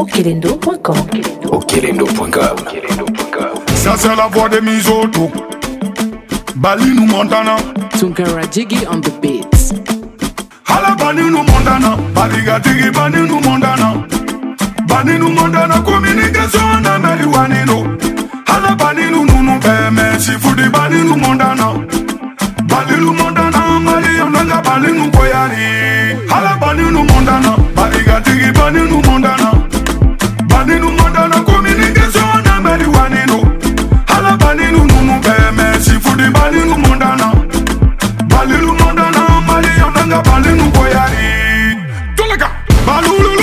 Okelendo.com. Okelendo.com. Ça c'est la voix de Mizoto. Balinu Montana. Tunkara Jiggy on the beats. Hala Balinu Montana. Baliga Jiggy Balinu Montana. Balinu Montana communication na marijuanino. Hala Balinu Nunu Beme Sifudi Balinu Montana. Balinu Montana Maria Nanga Balinu Koyari. Hala Balinu Montana. Baliga Jiggy Balinu Montana. Balinu Montana communication na marijuanino. Hala Balinu Nunu Beme Sifudi Balinu Montana. Balinu Montana Maria Nanga Balinu Koyari. Tolaka Balulu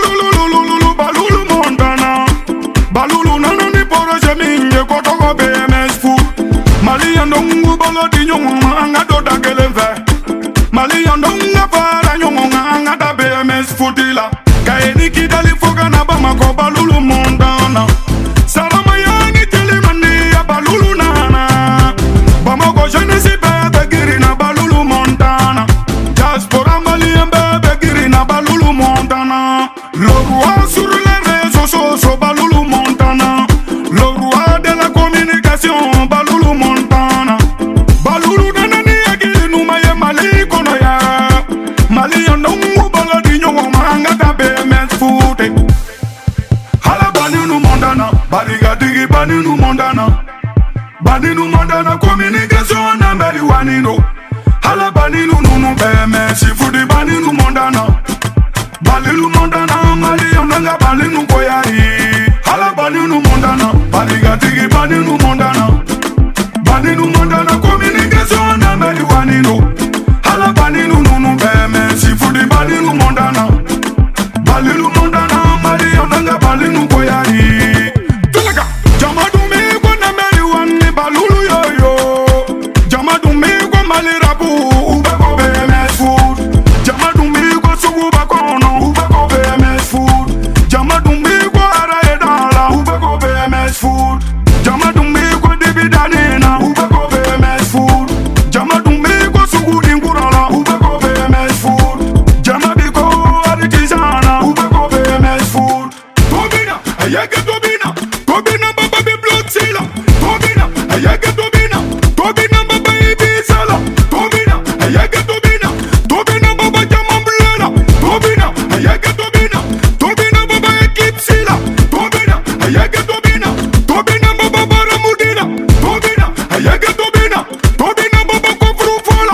Balulu Montana. Balulu nana ni poroje minye kotoko BMS food. Malia ndongu bolo di nyonga anga do da kelenve. Malia ndonga para nyonga anga da BMS foodila. Kaeni kidali foga na Bamako Balulu Montana. Salama yani telemani ya Balulu nana. Bamako jenesi bebe giri na Balulu Montana. Diaspora malien bebe giri na Balulu Montana. Le roi sur les réseaux sociaux Balulu Montana. Le roi de la communication Balulu Montana. Balulu nanani agili numaye mali kono ya. Mali yandongu bala di nyongo manga da BMS fute. Hala Balulu Montana. Baliga digi Balulu Montana. Balulu Montana communication na marijuanino. Hala Balulu nunu BMS fute Balulu Montana. Balulu Montana Maria Nanga Balulu Koyari. Hala Balulu Montana. Baliga digi Balulu Montana. Balulu Montana communication na marijuanino. Hala Balulu nunu BMS fute Balulu Montana. Balulu Montana Maria Nanga Balulu Koyari. Tulaga Jamadu me go na marijuana Balulu yo. Jamadu me go malirabu ube go BMS food. Jamadu me go sugu bakono ube go BMS food. Jamadu me go araedala ube go BMS food. Jamadu me go dibidanena ube go BMS food. Jamadu me go sugu dingurala ube go BMS food. Jamadu go artisana ube go BMS food. Tobina ayeke Tobina. Tobina baba be blood sila. Tobina ayeke Tobina. Tobina baba ibisala. Tobina ayeke Tobina. Tobina baba jamamblela. Tobina ayeke Tobina. Tobina baba ekip sila. Tobina ayeke Tobina. Tobina baba baramudina. Tobina ayeke Tobina. Tobina baba kofrufola.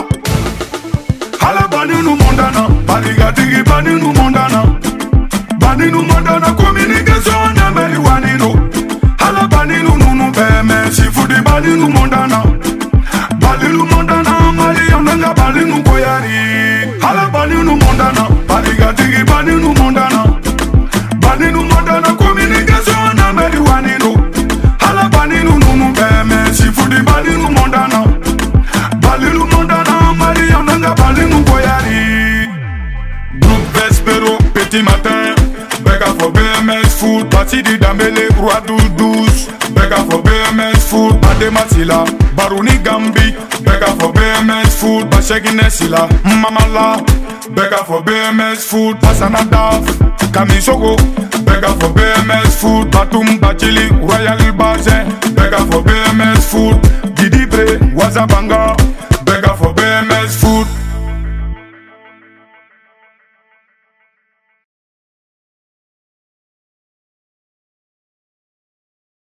Hala Balulu Montana. Baliga digi Balulu Montana. Balulu Montana communication na marijuanino. Hala Balulu nunu BMS fudi Balulu Montana. Balulu Montana Maria Nanga Balulu Koyari. Hala Balulu Montana. Baliga digi Balulu Montana. Balulu Montana communication na marijuanino. Hala Balulu nunu BMS fudi Balulu Montana. Balulu Montana Maria Nanga Balulu Koyari. Groupe Vespero petit matin. Bega for BMS food. Bati di Dambele Roi 12. Bega for BMS food. Bade Masila Baruni Gambi. Bega for BMS food. Bashegi Nesila Mamala. Bega for BMS food. Basana Daf Kamisogo. Bega for BMS food. Batum Bachili Royal Bazen. Bega for BMS food. Didibre Wazabanga.